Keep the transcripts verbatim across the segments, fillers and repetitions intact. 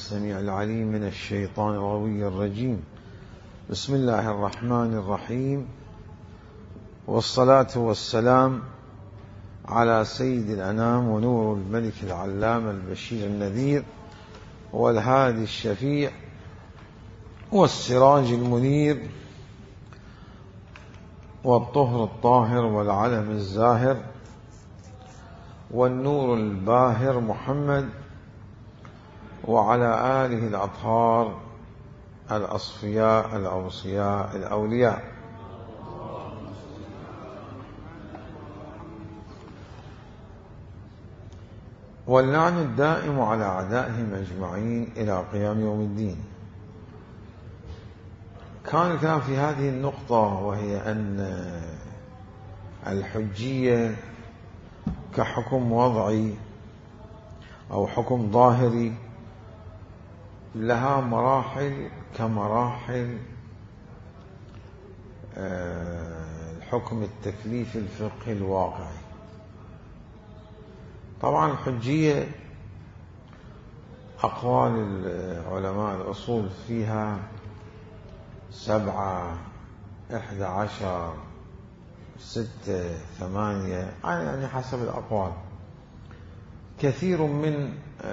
السميع العليم من الشيطان الغوي الرجيم. بسم الله الرحمن الرحيم، والصلاة والسلام على سيد الأنام ونور الملك العلام البشير النذير والهادي الشفيع والسراج المنير والطهر الطاهر والعلم الزاهر والنور الباهر محمد وعلى آله الأطهار الأصفياء الأوصياء الأولياء. واللعن الدائم على أعدائهم أجمعين إلى قيام يوم الدين. كان الكلام في هذه النقطة، وهي أن الحجية كحكم وضعي أو حكم ظاهري لها مراحل كمراحل الحكم التكليفي الفقهي الواقعي. طبعا الحجية أقوال علماء الأصول فيها سبعة إحدى عشر ستة ثمانية، يعني حسب الأقوال. كثير من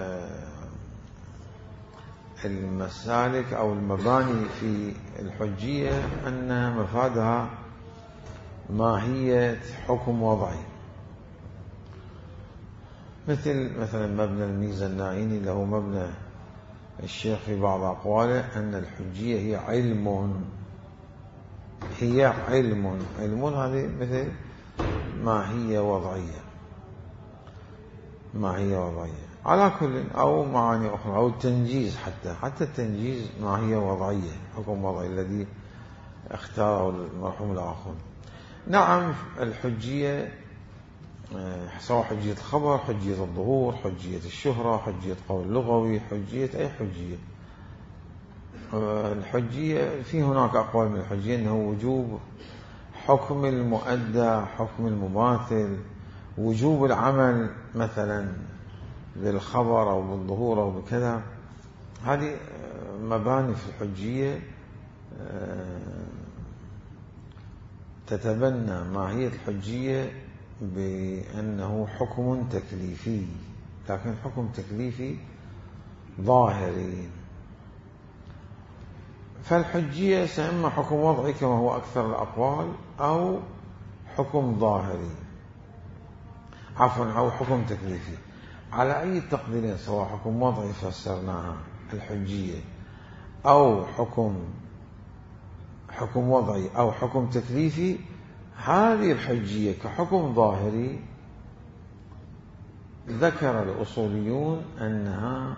المسالك أو المباني في الحجية أن مفادها ماهية حكم وضعي، مثل مثلا مبنى الميزة النائيني له مبنى الشيخ في بعض أقواله أن الحجية هي علم، هي علم علم هذه مثل ماهية وضعية، ماهية وضعية على كل، أو معاني أخرى، أو التنجيز، حتى حتى التنجيز ماهية وضعية، حكم وضعي الذي اختاره المرحوم الآخر. نعم، الحجية سواء حجية الخبر، حجية الظهور، حجية الشهرة، حجية قول لغوي، حجية أي حجية. الحجية في هناك أقوال من الحجية أنه وجوب حكم المؤدى، حكم المماثل، وجوب العمل مثلا بالخبر أو بالظهور أو بكذا. هذه مباني في الحجية تتبنى ماهية الحجية بأنه حكم تكليفي، لكن حكم تكليفي ظاهري. فالحجية سإما حكم وضعي كما هو أكثر الأقوال، أو حكم ظاهري، عفوا أو حكم تكليفي، على أي تقديرين، سواء حكم وضعي فسرناها الحجية، أو حكم حكم وضعي أو حكم تكليفي. هذه الحجية كحكم ظاهري ذكر الأصوليون أنها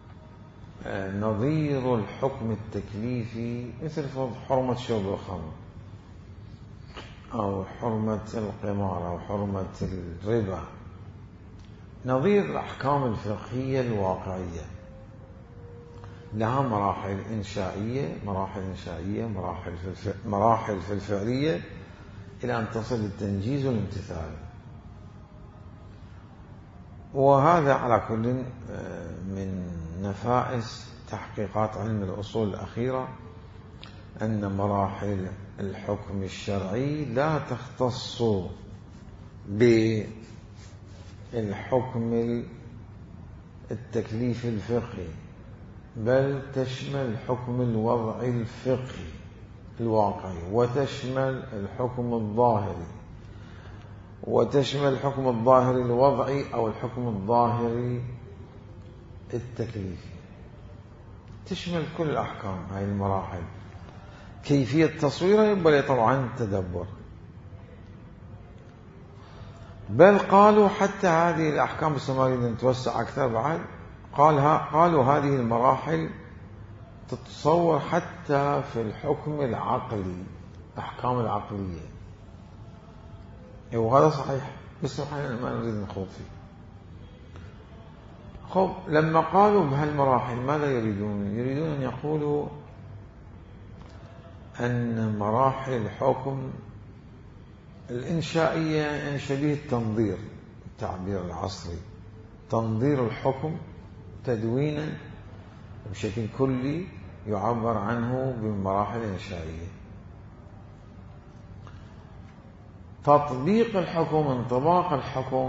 نظير الحكم التكليفي، مثل حرمة شرب الخمر أو حرمة القمار أو حرمة الربا، نظير الأحكام الفقهية الواقعية. لها مراحل إنشائية، مراحل إنشائية مراحل في مراحل في الفعلية، إلى أن تصل للتنجيز والامتثال. وهذا على كل من نفائس تحقيقات علم الأصول الأخيرة، أن مراحل الحكم الشرعي لا تختص بالحكم التكليف الفقهي، بل تشمل الحكم الوضعي الفقهي الواقعي، وتشمل الحكم الظاهري، وتشمل الحكم الظاهري الوضعي أو الحكم الظاهري التكليفي، تشمل كل الأحكام. هاي المراحل كيفية تصويرها يبقى طبعا تدبر. بل قالوا حتى هذه الأحكام، بس ما نريد نتوسع أكثر بعد، قالها قالوا هذه المراحل تتصور حتى في الحكم العقلي، الأحكام العقلية. وهذا صحيح، بس احنا ما نريد نخوض فيه. خب، لما قالوا بهالمراحل ماذا يريدون؟ يريدون أن يقولوا أن مراحل الحكم الإنشائية إن شبيه التنظير، التعبير العصري، تنظير الحكم تدوينا بشكل كلي يعبر عنه بمراحل إنشائية. تطبيق الحكم، انطباق الحكم،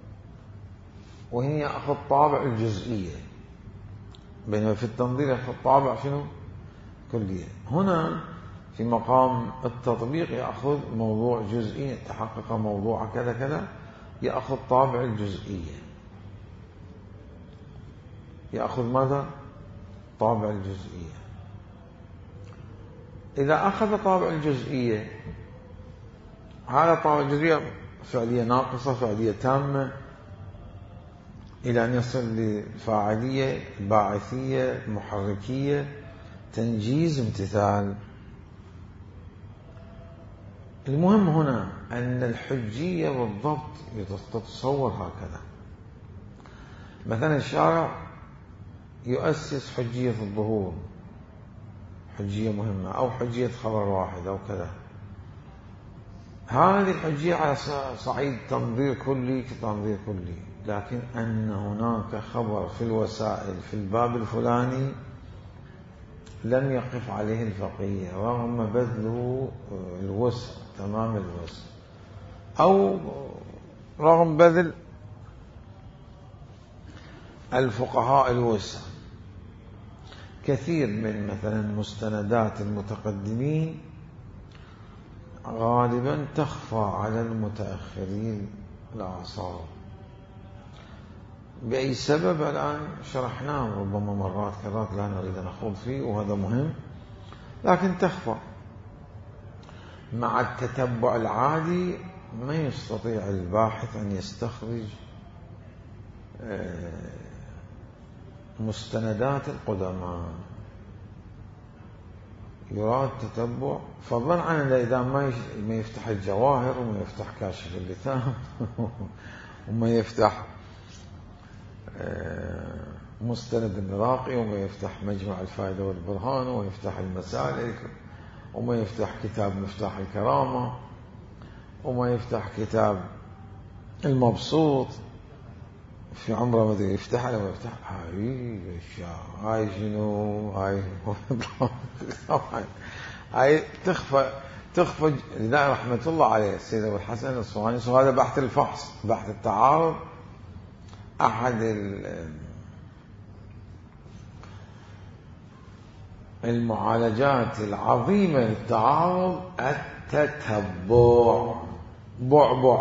وهي أخذ طابع الجزئية، بينما في التنظير يأخذ طابع شنو؟ كلية. هنا في مقام التطبيق يأخذ موضوع جزئي، تحقق موضوع كذا كذا، يأخذ طابع الجزئية. يأخذ ماذا؟ طابع الجزئية. إذا أخذ طابع الجزئية، هذا طابع الجزئية فعلية ناقصة، فعلية تامة، إلى أن يصل لفاعلية، باعثية، محركية، تنجيز، امتثال. المهم هنا أن الحجية بالضبط تتصور هكذا. مثلا الشارع يؤسس حجية الظهور، حجية مهمة، أو حجية خبر واحد أو كذا. هذه الحجية على صعيد تنظير كلي كتنظير كلي، لكن أن هناك خبر في الوسائل في الباب الفلاني لم يقف عليه الفقيه رغم بذله الوسع، تمام الوسع، أو رغم بذل الفقهاء الوسع. كثير من مثلا مستندات المتقدمين غالبا تخفى على المتأخرين الأعصار. بأي سبب الآن شرحناه ربما مرات كرات، لا نريد أن نخوض فيه، وهذا مهم، لكن تخفى. مع التتبع العادي ما يستطيع الباحث أن يستخرج مستندات القدماء. يراد تتبع، فضلا عن إذا ما يفتح الجواهر، وما يفتح كاشف اللثام، وما يفتح مستند العراقي، وما يفتح مجمع الفائدة والبرهان، وما يفتح المسالك، وما يفتح كتاب مفتاح الكرامة، وما يفتح كتاب المبسوط في عمره، ما ادري يفتحها لما يفتح هاي هاي شنو هاي طبعا هاي تخفى تخفى لذا رحمة الله عليه السيد أبو الحسن الأصفهاني. هذا بحث الفحص، بحث التعارض. أحد المعالجات العظيمة للتعارض التتبع. بعبع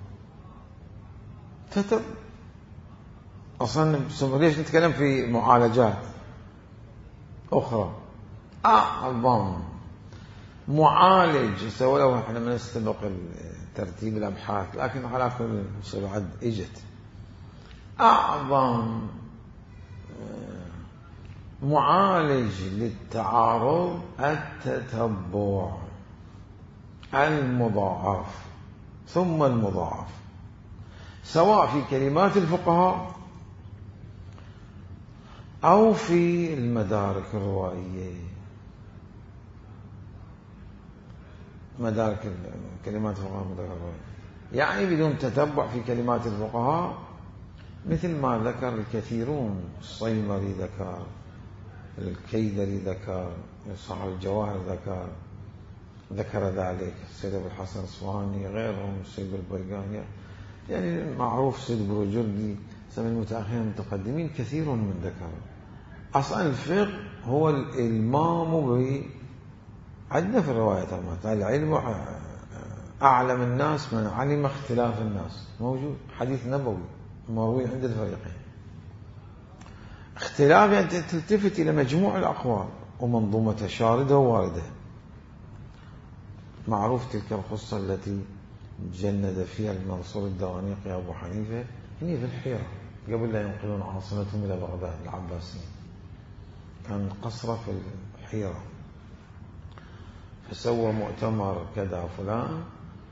تتبع. أصلا ليش نتكلم في معالجات أخرى؟ أعظم معالج سوى له، احنا ما نستبق ترتيب الأبحاث، لكن على كل بعد إجت أعظم معالج للتعارض التتبع المضاعف ثم المضاعف، سواء في كلمات الفقهاء أو في المدارك الروائية. مدارك كلمات الفقهاء مدارك الروائية، يعني بدون تتبع في كلمات الفقهاء، مثل ما ذكر الكثيرون. الصيمري ذكر، الكيدري ذكر، صاحب الجواهر ذكر ذكر ذلك، السيد أبو الحسن الأصفهاني، غيرهم، السيد البيقاني، يعني معروف السيد بروجردي، سمي المتأخرين المتقدمين كثير من ذكر. أصلا الفقه هو الإلمام ب عندنا في الرواية العلم أعلم الناس من علم اختلاف الناس، موجود حديث نبوي مروي عند الفريقين. اختلاف يعني تلتفت إلى مجموع الأقوال ومنظومة شاردة وواردة. معروف تلك القصة التي جند فيها المنصور الدوانيقي أبو حنيفة، هني في الحيرة قبل لا ينقلون عاصمتهم إلى بغداد العباسيين، كان قصر في الحيرة، فسوى مؤتمر كذا فلان،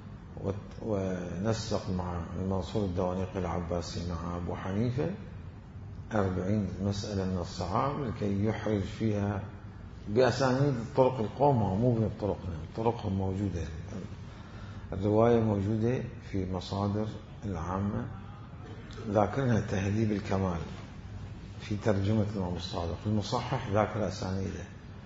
ونسق مع المنصور الدوانيقي العباسي مع أبو حنيفة أربعين مسألة من الصحابة لكي يحرج فيها بأسانيد طرق القوم، مو بطرقنا، طرقهم موجودة، الرواية موجودة في مصادر العامة، ذاكرها تهذيب الكمال في ترجمة الإمام الصادق المصحح ذاكر أسانيده.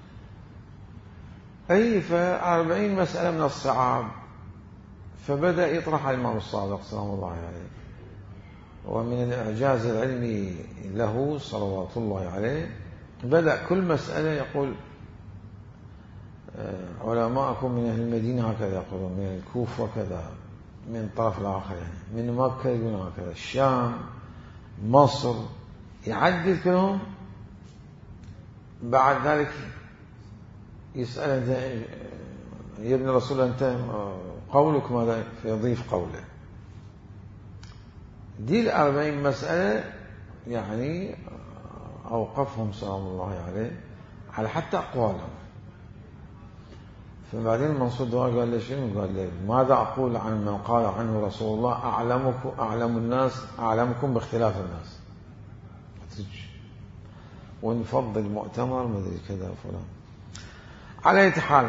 أي فأربعين مسألة من الصعاب، فبدأ يطرح الإمام الصادق سلام الله عليه. ومن الإعجاز العلمي له صلوات الله عليه بدأ كل مسألة يقول علماءكم من أهل المدينة هكذا يقولون، من الكوفة كذا، من الطرف الآخر يعني من مكة يقولون هكذا، الشام، مصر، يعدل كلهم. بعد ذلك يسأل أنت يا ابن الرسول أنت قولك ماذا؟ فيضيف قوله. دي الأربعين مسألة يعني أوقفهم سلام الله عليه على حتى أقوالهم. فبعدين المنصور الدوائي قال له شنو؟ قال له ماذا أقول عن من قال عنه رسول الله أعلمكم أعلم الناس أعلمكم باختلاف الناس، ونفضل مؤتمر مدري كذا فلان. على أي حال،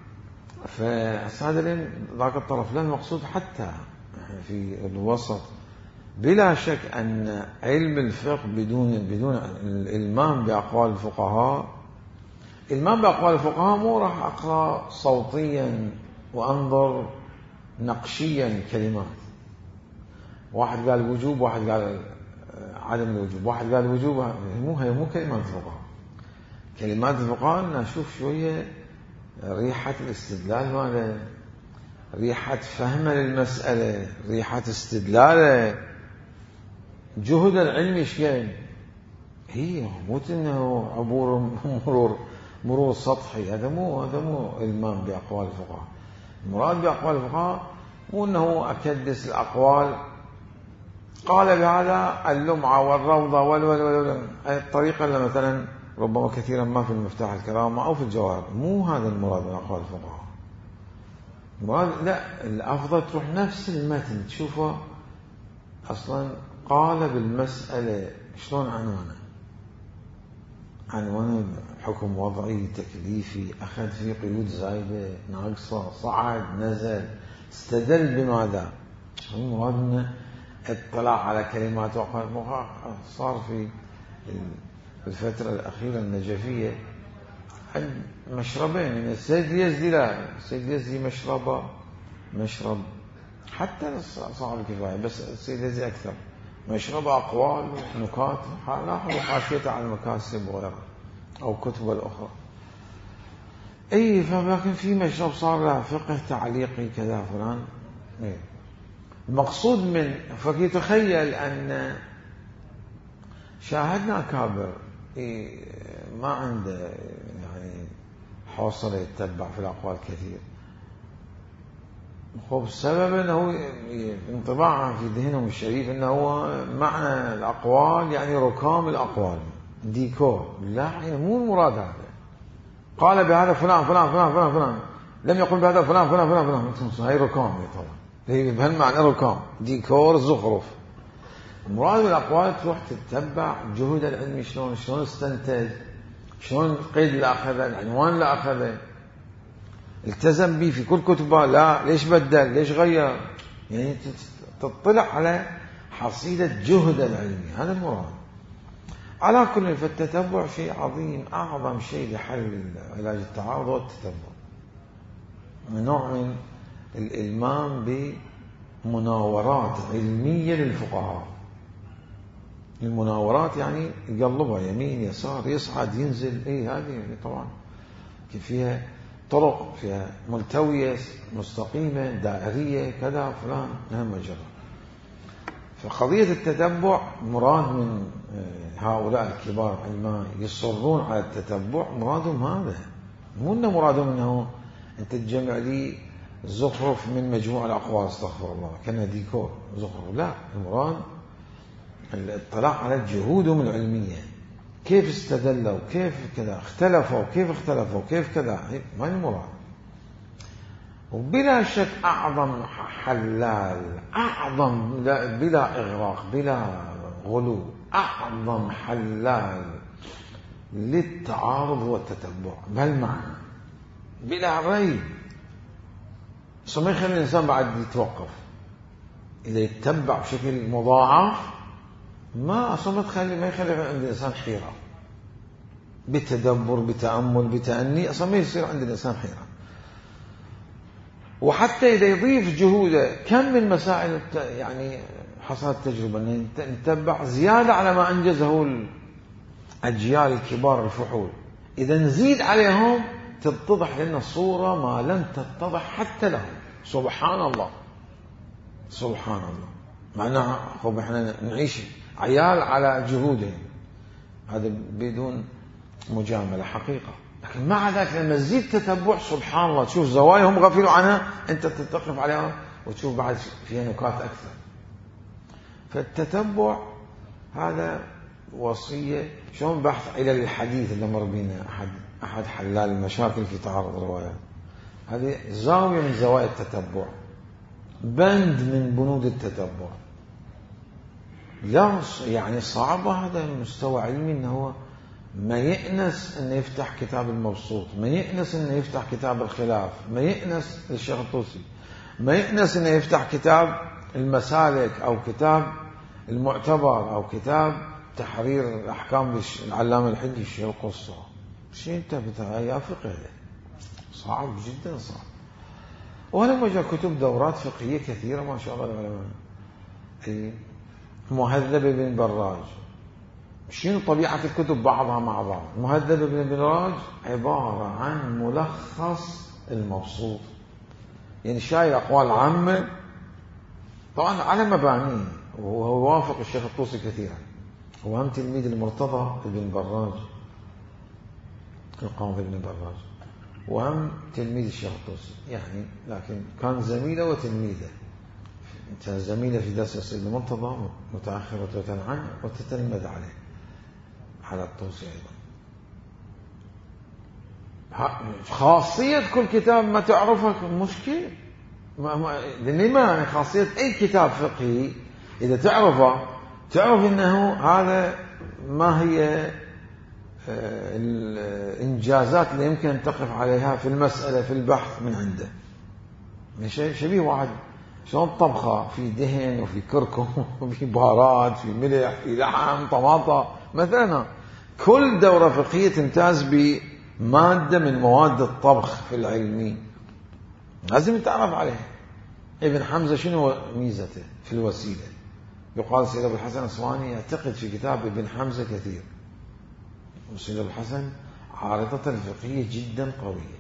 فهذا ذاك الطرف لا المقصود حتى في الوسط. بلا شك أن علم الفقه بدون بدون الإلمام بأقوال الفقهاء، الإلمام بأقوال الفقهاء مو راح أقرأ صوتيا وأنظر نقشيا كلمات، واحد قال وجوب واحد قال عدم الوجوب، واحد قال وجوب، مو هي مو كلمات الفقهاء. كلمات الفقهاء نشوف شوية ريحة الاستدلال ماله، ريحة فهم للمسألة، ريحة استدلاله، جهد العلم ايش كان؟ هي مو انه عبور مرور مرور سطحي، هذا مو هذا مو المام باقوال الفقهاء. المراد باقوال الفقهاء مو انه اكدس الاقوال قال بهذا اللمعه والروضه وال وال وال الطريقه اللي مثلا ربما كثيرا ما في المفتاح الكرامه او في الجواهر، مو هذا المراد من اقوال الفقهاء. المراد لا، الافضل تروح نفس المتن تشوفه اصلا قال بالمساله شلون عنوانه، عنوانه حكم وضعي تكليفي، اخذ فيه قيود زايده ناقصه، صعد نزل، استدل بماذا؟ المراد انه اطلاع على كلمات وقال. صار في الفتره الاخيره النجفيه مشربين، يعني السيد يزدي لا السيد يزدي مشربه مشرب حتى صعب الكفايه، بس السيد يزدي اكثر مشربه اقوال ونكات، لاحظوا حاشيته على المكاسب وغيرها او كتب الاخرى. اي فلكن في مشرب صار له فقه تعليقي كذا فلان. إيه. المقصود من فكيتخيل ان شاهدنا اكابر إيه ما عنده يعني حوصله يتبع في الاقوال كثير. خب السبب انه انطباعا في ذهنهم الشريف انه هو معنى الاقوال يعني ركام الاقوال ديكور. لا، يعني مو المراد هذا. قال بهذا فلان فلان فلان فلان فلان، لم يقل بهذا فلان فلان فلان فلان، هي ركام طبعا، هي بهالمعنى ركام ديكور زخرف. المراد بالاقوال تروح تتبع جهد العلمي، شلون شلون استنتج، شلون القيد اللي اخذه، العنوان اللي اخذه، التزم به في كل كتبه، لا ليش بدل ليش غير، يعني تطلع على حصيلة جهد العلمي. هذا المراد. على كل، فالتتبع شيء عظيم، أعظم شيء لحل علاج التعارض هو التتبع، نوع من الإلمام بمناورات علمية للفقهاء. المناورات يعني يقلبها يمين يسار يصعد ينزل، اي هذه طبعا فيها طرق، فيها ملتوية مستقيمة دائرية كذا فلان نعم مجرى. فقضية التتبع مراد من هؤلاء الكبار علماء يصرون على التتبع، مرادهم هذا، مو انه مرادهم انه انت تجمع لي زخرف من مجموع الاقوال استغفر الله كان ديكور زخرف، لا، المراد الاطلاع على جهودهم العلمية، كيف استدلوا، كيف كذا اختلفوا، كيف اختلفوا، كيف كذا، ما المراد. وبلا شك أعظم حلال، أعظم بلا إغراق بلا غلو، أعظم حلال للتعارض والتتبع بهالمعنى بلا ريب. ما يخلي الإنسان بعد يتوقف، إذا يتبع بشكل مضاعف ما أصلا ما تخلي ما يخلي عند الإنسان حيرة، بتدبر بتأمل بتأني أصلا ما يصير عند الإنسان حيرة. وحتى إذا يضيف جهوده، كم من مسائل يعني حصلت تجربة أن نتبع زيادة على ما أنجزه الأجيال الكبار الفحول، إذا نزيد عليهم تتضح لنا الصورة ما لم تتضح حتى لهم. سبحان الله سبحان الله. معناها خب احنا نعيش عيال على جهودهم، هذا بدون مجاملة حقيقة. لكن مع ذلك لما تزيد تتبع سبحان الله تشوف زوايا هم غفلوا عنها، انت تتقف عليها وتشوف بعد فيها نكات أكثر. فالتتبع هذا وصية. شلون بحث إلى الحديث اللي مر بينا أحد أحد حلال المشاكل في تعارض الروايات، هذه زاوية من زوايا التتبع، بند من بنود التتبع. لا يعني صعب هذا المستوى علمي انه هو ما يأنس انه يفتح كتاب المبسوط، ما يأنس انه يفتح كتاب الخلاف، ما يأنس للشيخ الطوسي، ما يأنس انه يفتح كتاب المسالك او كتاب المعتبر او كتاب تحرير احكام العلامة الحجي الشيخ القصة. شيء انت يا فقه صعب جدا صعب. ولما جاء كتب دورات فقهية كثيرة ما شاء الله العلماء، مهذب بن براج، شنو طبيعة الكتب بعضها مع بعض. مهذب بن براج عبارة عن ملخص المبسوط، يعني شايل أقوال عامة طبعا على مبانيه، وهو وافق الشيخ الطوسي كثيرا. هو هم تلميذ المرتضى بن براج القاضي بن براج، وهم تلميذ الشيخ الطوسي يعني، لكن كان زميله وتلميذه. كان زميله في درس السيد المرتضى متأخرة عنه وتتلمذ عليه على الطوسي أيضا. خاصية كل كتاب ما تعرفه مشكل، لأن ما يعني خاصية أي كتاب فقهي إذا تعرفه تعرف إنه هذا ما هي الإنجازات اللي يمكن أن تقف عليها في المسألة في البحث من عنده. من شيء شبيه واحد شلون طبخة في دهن وفي كركم وفي بهارات في ملح في لحم طماطة مثلا. كل دورة فقهية تمتاز بمادة من مواد الطبخ في العلمي لازم يتعرف عليها. ابن حمزة شنو ميزته في الوسيلة؟ يقال سيد أبو الحسن الأصفهاني يعتقد في كتاب ابن حمزة كثير. وسيد أبو الحسن عارضة الفقهية جدا قوية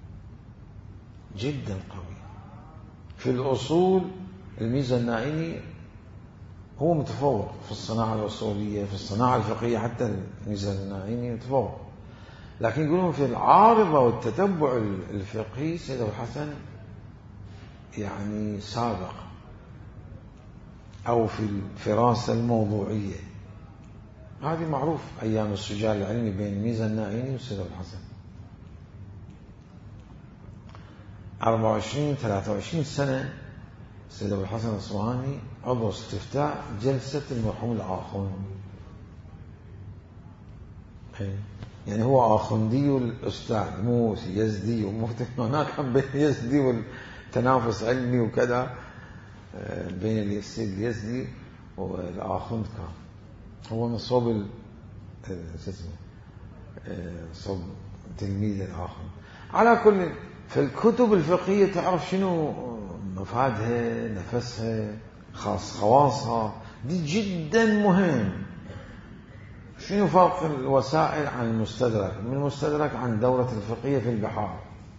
جدا قوية. في الأصول الميزة النائني هو متفوق في الصناعة الأصولية، في الصناعة الفقهية حتى الميزة النائني متفوق. لكن يقولون في العارضة والتتبع الفقهي سيد أبو الحسن يعني سابق، أو في الفراسة الموضوعية. هذه معروف أيام السجال العلمي بين الميزة النائني والسيد أبو الحسن. أربعة وعشرين ثلاثة وعشرين سنة السيد أبو الحسن الأصفهاني عضو استفتاء جلسة المرحوم الآخوندي، يعني هو آخوندي الأستاذ مو يزدي ومفتي. هناك بين يزدي والتنافس علمي وكذا بين السيد اليزدي والآخوند. كان هو من صوب صوب تلميذ الآخوند. على كل في الكتب الفقهية تعرف شنو مفادها نفسها خاص خواصها، دي جدا مهم. شنو فرق الوسائل عن المستدرك؟ من المستدرك عن دورة الفقهية في البحار.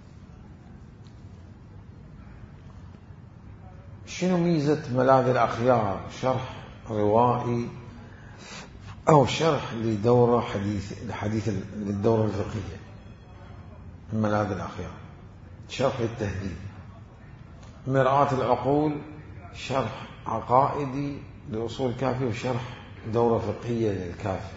شنو ميزة ملاذ الأخيار؟ شرح روائي أو شرح لدورة حديث حديث للدورة الفقهية. ملاذ الأخيار شرح التهذيب. مرآة العقول شرح عقائدي لأصول الكافي وشرح دورة فقهية للكافي،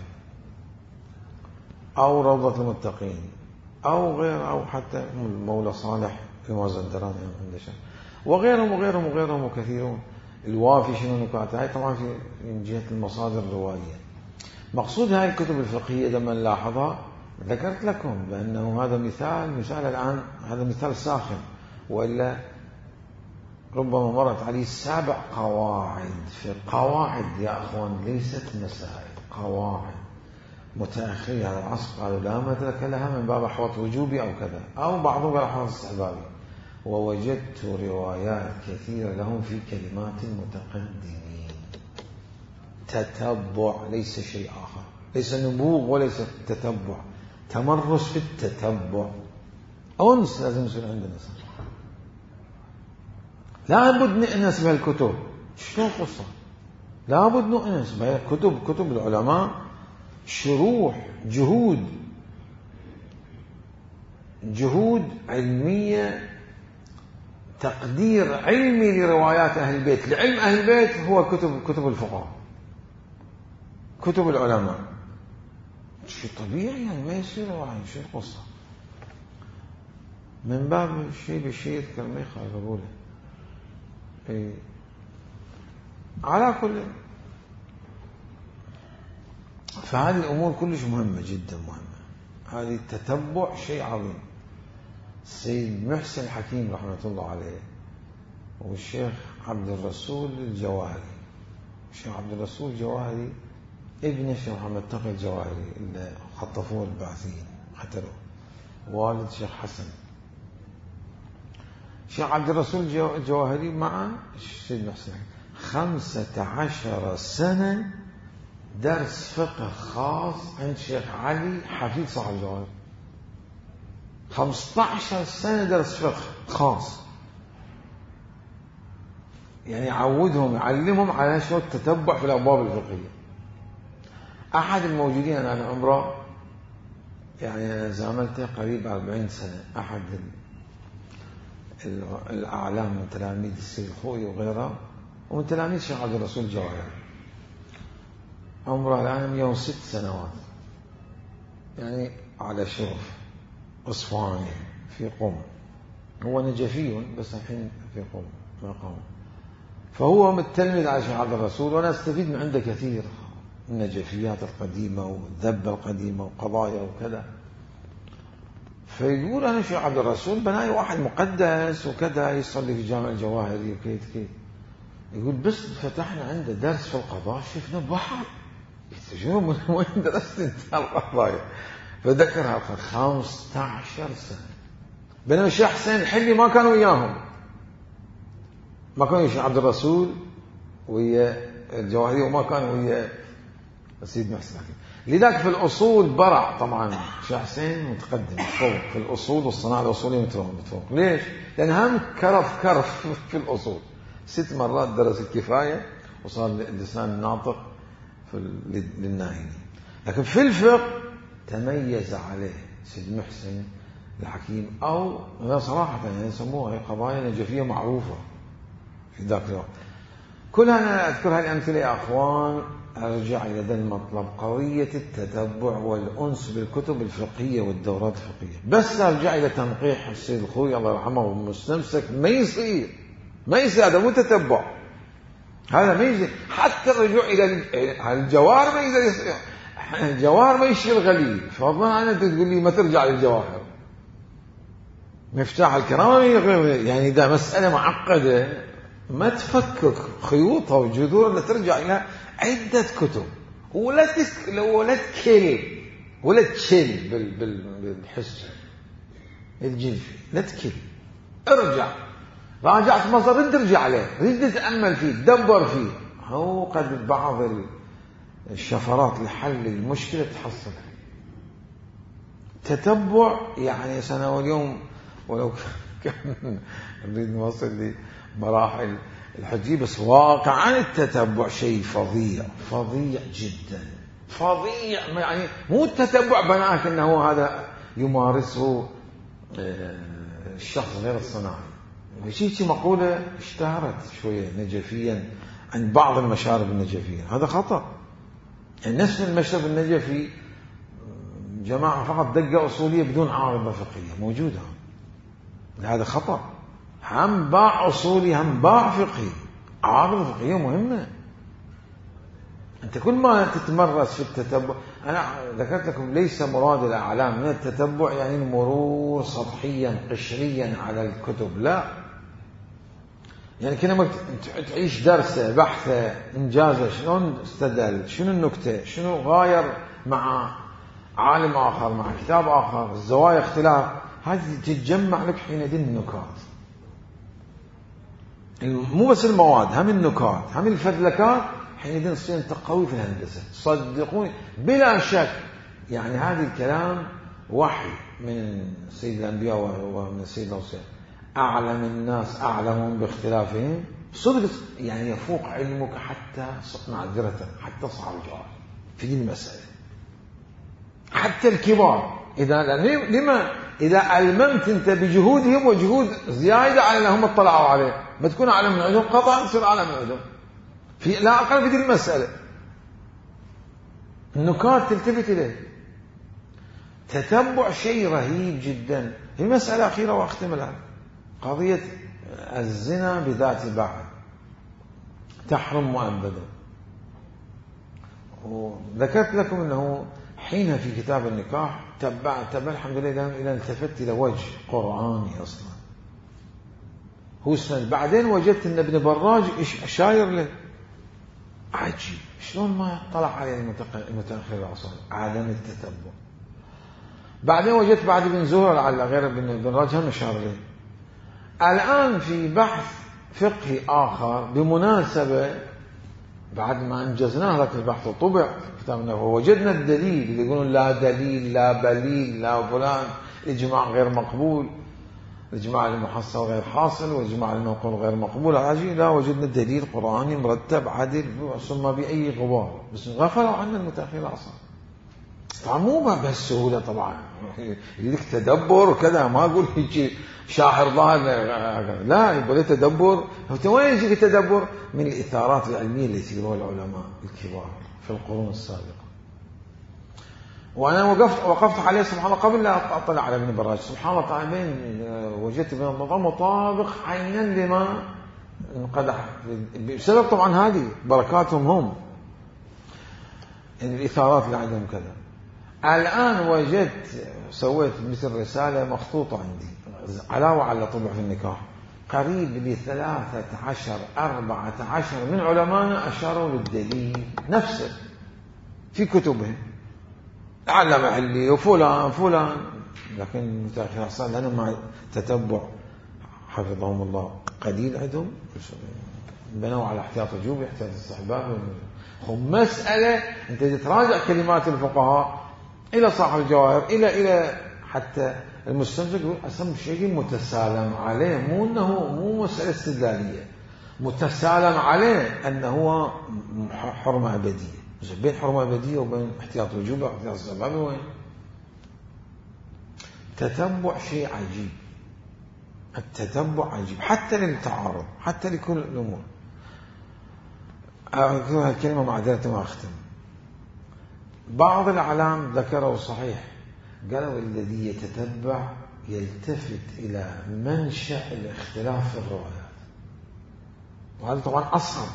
أو روضة المتقين، أو غير، أو حتى مولى صالح في مازندران عنده شرح، وغيرهم وغيرهم وغيرهم وكثيرون. الوافي شنو نكاته؟ هاي طبعا في من جهة المصادر الروائية. مقصود هاي الكتب الفقهية لما نلاحظها ذكرت لكم بأنه هذا مثال مثال الآن هذا مثال ساخن، وإلا ربما مرت عليه سبع قواعد. في قواعد يا أخوان ليست مسائل، قواعد متأخرة على العصر قالوا لا مثل لها من باب أحوط وجوبي أو كذا، أو بعضهم قال أحوط استحبابي. ووجدت روايات كثيرة لهم في كلمات المتقدمين. تتبع ليس شيء آخر، ليس نبوغ وليس تتبع، تمرس في التتبع. أنس لازم يصير عندنا صار. لا بد نأنس بهالكتب. شنو قصة؟ لا بد نأنس بهالكتب، كتب العلماء، شروح، جهود جهود علمية، تقدير علمي لروايات أهل البيت. لعلم أهل البيت هو كتب كتب الفقهاء، كتب العلماء. شيء طبيعي يعني ما يصير واحد شيء قصة من باب الشيء بالشيء يذكر ما يخالف أقوله. إيه. على كل، فهذه الأمور كلش مهمة جدا مهمة. هذه التتبع شيء عظيم. السيد محسن الحكيم رحمة الله عليه والشيخ عبد الرسول الجواهري، الشيخ عبد الرسول الجواهري ابن الشيخ محمد تقي الجواهري اللي خطفوه البعثيين قتلوه، والد الشيخ حسن. الشيخ عبد الرسول الجواهري مع السيد محسن خمسة عشر سنة درس فقه خاص عند الشيخ علي حفيد صاحب الجواهري. خمسة عشر سنة درس فقه خاص، يعني يعودهم يعلمهم على شو التتبع في الأبواب الفقهية. أحد الموجودين أنا عمره يعني زاملته قريب أربعين سنة، أحد الأعلام من تلاميذ السيد الخوئي وغيره ومن تلاميذ الشيخ عبد الرسول الجواهري، عمره الآن مئة وست سنوات، يعني على شرف أصفهاني في قم. هو نجفي بس الحين في قم ما قام. فهو متلمذ على الشيخ عبد الرسول، وأنا أستفيد من عنده كثير، النجفيات القديمة والذبة القديمة وقضايا وكذا. فيقول أنا الشيخ عبد الرسول بناي واحد مقدس وكذا يصلي في جامع الجواهري وكيت كيت. يقول بس فتحنا عنده درس في القضاء شفنا بحر. شنو من وين درست انت القضايا؟ فذكرها خمسة عشر سنة. بينما الشيخ حسين الحلي ما كانوا وياهم، ما كانوا الشيخ عبد الرسول ويا الجواهري وما كانوا ويا السيد محسن. لذلك في الأصول برع طبعا الشيخ حسين متقدم فوق في الأصول والصناعة الأصولية متفوق. ليش؟ لأن هم كرف كرف في الأصول، ست مرات درس الكفاية وصار اللسان الناطق في للناهين. لكن في الفقه تميز عليه سيد محسن الحكيم، أو صراحة يعني يسموها قضايا نجفية معروفة في ذاك الوقت. كلها أنا أذكر هذه الأمثلة يا أخوان، أرجع إلى ذا المطلب، قضية التتبع والأنس بالكتب الفقهية والدورات الفقهية. بس أرجع إلى تنقيح السيد الخوئي الله يرحمه والمستمسك، ما يصير ما يصير هذا مو تتبع، هذا ما يصير. حتى الرجوع إلى الجواهر ما يصير، الجواهر ما يشيل غليل. فضلا أنا تقول لي ما ترجع للجواهر، مفتاح الكرامة يعني إذا مسألة معقدة ما تفكك خيوطها وجذورها اللي ترجع إلى عدة كتب، ولا تسك ولا تكل ولا تشل بال بال بالحس الجنفي، لا تكل. ارجع، راجعت مصدر ترجع عليه، ريد تتأمل فيه، تدبر فيه. هو قد بعض الشفرات لحل المشكلة تحصل. تتبع يعني سنة واليوم ولو كان نريد نوصل لمراحل الحجية، بس واقعا التتبع شيء فظيع فظيع جدا، فظيع. يعني مو التتبع بناك انه هذا يمارسه الشخص غير الصناعي. شيء مقولة اشتهرت شوية نجفيا عند بعض المشارب النجفية، هذا خطأ. يعني نفس المشرب النجفي جماعة فقط دقة أصولية بدون عارضة فقهية موجودة، هذا خطأ. هم باع أصولي هم باع فقهي، عارضة فقهية مهمة. أنت كل ما تتمرس في التتبع، أنا ذكرت لكم ليس مراد الأعلام من التتبع يعني المرور سطحيا قشريا على الكتب، لا. يعني كنا تعيش درسه بحثه إنجازه، شلون استدل، شنو النكتة، شنو غاير مع عالم آخر، مع كتاب آخر، الزوايا اختلاف، هذه تتجمع لك حينئذ النكات. مو بس المواد، هم النكات، هم الفذلكات، حينئذ تصير أنت قوي في الهندسة. صدقوني بلا شك، يعني هذا الكلام وحي من سيد الأنبياء ومن سيد الرسول. أعلم الناس أعلمهم باختلافهم، صدق يعني يفوق علمك حتى معذرة حتى صعب الجواب في دي المسألة. حتى الكبار إذا لما إذا ألممت أنت بجهودهم وجهود زيادة على أنهم اطلعوا عليه، ما تكون أعلم من عندهم قطعا تصير أعلم من عندهم في لا أقل في دي المسألة. النكات تلتفت إليه، تتبع شيء رهيب جدا. في مسألة أخيرة وأختم الآن، قضية الزنا بذات بعض تحرم مؤبدا. وذكرت لكم أنه حين في كتاب النكاح تبع تبع الحمد لله إلى التفت إلى وجه قرآني أصلا هو اسمه. بعدين وجدت أن ابن براج شاير له عجيب، شلون ما طلع عليه المتأخر العصر عدم التتبع. بعدين وجدت بعد ابن زهر على غير ابن براج هم شار له. الآن في بحث فقهي آخر بمناسبة بعد ما أنجزناه لك البحث وطبع كتابنا، ووجدنا الدليل اللي يقولون لا دليل لا بليل لا فلان، الإجماع غير مقبول، الإجماع المحصل غير حاصل، والإجماع المنقول غير مقبول. عاجي لا وجدنا دليل قرآني مرتب عدل ثم بأي غبار، بس غفلوا عنا المتأخر العصر. طبعا مو بهالسهولة طبعا، لك تدبر كذا، ما أقول هيك شاعر ظاهر لا، يبغى تدبر. وين يجيك التدبر؟ من الإثارات العلمية اللي يثيروها العلماء الكبار في القرون السابقة. وأنا وقفت وقفت عليه سبحان الله قبل لا أطلع على ابن براج، سبحان الله تعالى بين وجدت ابن النظام مطابق عينا لما انقدح بسبب طبعا هذه بركاتهم هم، يعني الإثارات اللي عندهم كذا. الآن وجدت سويت مثل رسالة مخطوطة عندي علاوة على طبع في النكاح، قريب لثلاثة عشر أربعة عشر من علماء أشاروا للدليل نفسه في كتبهم، علم علي وفلان فلان، لكن متأخر أصلا لأنهم مع تتبع حفظهم الله قليل عندهم، بنوا على احتياط وجوب احتياط استحباب. هم مسألة أنت تراجع كلمات الفقهاء إلى صاحب الجواهر إلى إلى حتى المستنتج يقول أسمى شيء متسالم عليه، مو أنه مو مسألة استدلالية، متسالم عليه أنه هو حرمة أبدية. بين حرمة أبدية وبين احتياط وجوب واحتياط استحباب وين؟ تتبع شيء عجيب، التتبع عجيب حتى للتعارض، حتى لكل الأمور. أذكر الكلمة معذرة ما أختم. بعض الأعلام ذكروا صحيح، قالوا الذي يتتبع يلتفت إلى منشأ الاختلاف في الروايات، وهذا طبعا أصعب.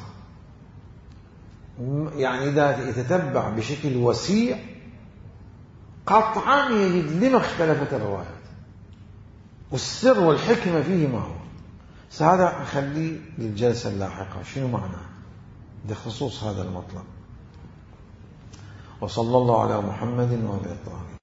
يعني إذا يتتبع بشكل وسيع قطعا يجد لما اختلفت الروايات والسر والحكمة فيه ما هو. هذا أخليه للجلسة اللاحقة شنو معناه بخصوص هذا المطلب. وصلى الله على محمد وعلى آله.